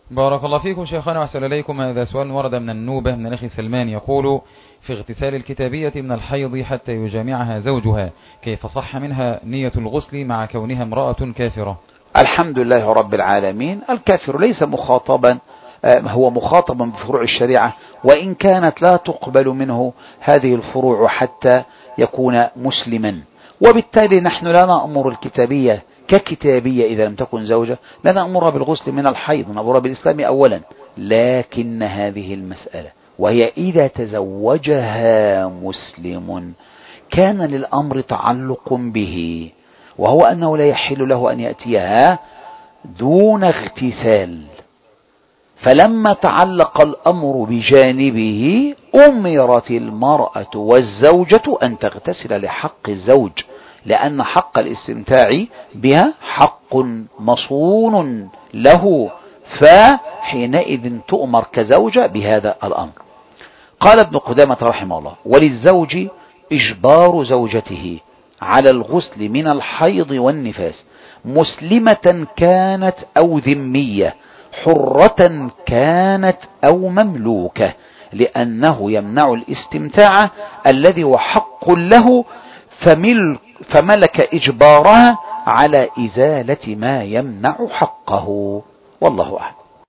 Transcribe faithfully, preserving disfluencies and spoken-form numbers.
بارك الله فيكم شيخنا وأحسن إليكم. هذا سؤال ورد من النوبة من الأخ سلمان يقول: في اغتسال الكتابية من الحيض حتى يجامعها زوجها، كيف صح منها نية الغسل مع كونها امرأة كافرة؟ الحمد لله رب العالمين. الكافر ليس مخاطبا، هو مخاطبا بفروع الشريعة، وإن كانت لا تقبل منه هذه الفروع حتى يكون مسلما. وبالتالي نحن لا نأمر الكتابية ككتابية إذا لم تكن زوجة، لا نأمرها بالغسل من الحيض، نأمرها بالإسلام أولا. لكن هذه المسألة وهي إذا تزوجها مسلم كان للأمر تعلق به، وهو أنه لا يحل له أن يأتيها دون اغتسال. فلما تعلق الأمر بجانبه أمرت المرأة والزوجة أن تغتسل لحق الزوج، لأن حق الاستمتاع بها حق مصون له، فحينئذ تؤمر كزوجة بهذا الأمر. قال ابن قدامة رحمه الله: وللزوج إجبار زوجته على الغسل من الحيض والنفاس، مسلمة كانت أو ذمية، حرة كانت أو مملوكة، لأنه يمنع الاستمتاع الذي هو حق له، فملك إجبارها على إزالة ما يمنع حقه. والله أعلم.